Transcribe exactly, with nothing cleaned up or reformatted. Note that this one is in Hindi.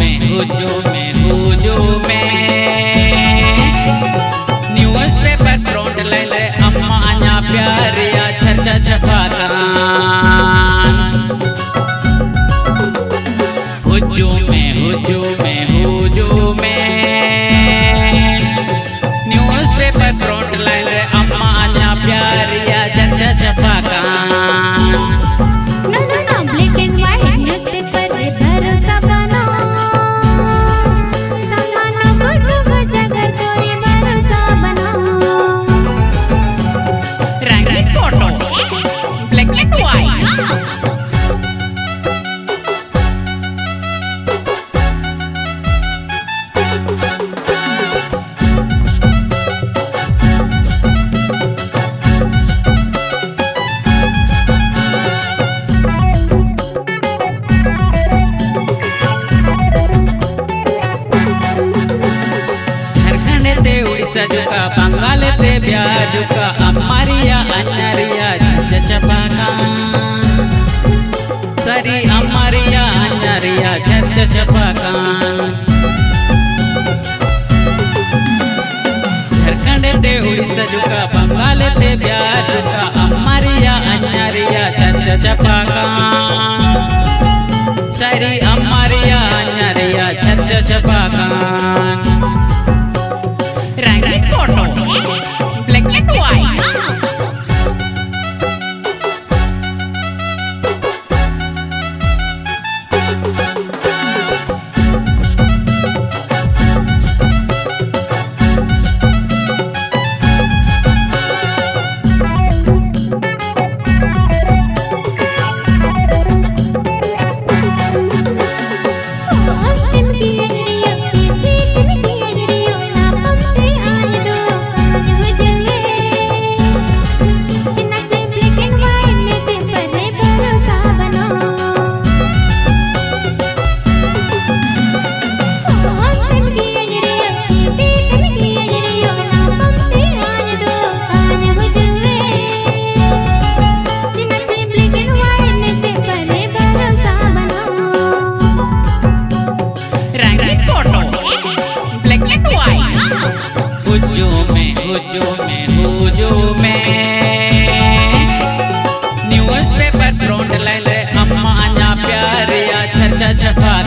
में हुजूम में हुजूम में न्यूज़ पेपर फ्रंट ले ले अम्मा अन्या प्यारिया चर्चा छपाकान हुजूम में हुजूम में हुजूम में न्यूज़ पेपर फ्रंट ले ले अम्मा अन्या प्यारिया चर्चा छपाकान जुका बंगाल ते ब्याजुका अम्मारिया अन्नरिया चचपाकान सरी अम्मारिया अन्नरिया चचपाकान झारखंड ते उड़ीसा जुका बंगाल ते ब्याजुका अम्मारिया अन्नरिया चचपाकान सरी अम्मारिया अन्नरिया चचपाकान रंगीन फोटो ब्लैक एंड व्हाइट हुजूम में हुजूम में हुजूम में न्यूज़ पेपर फ्रंट ले ले अम्मा अन्या प्यारिया चर्चा छपा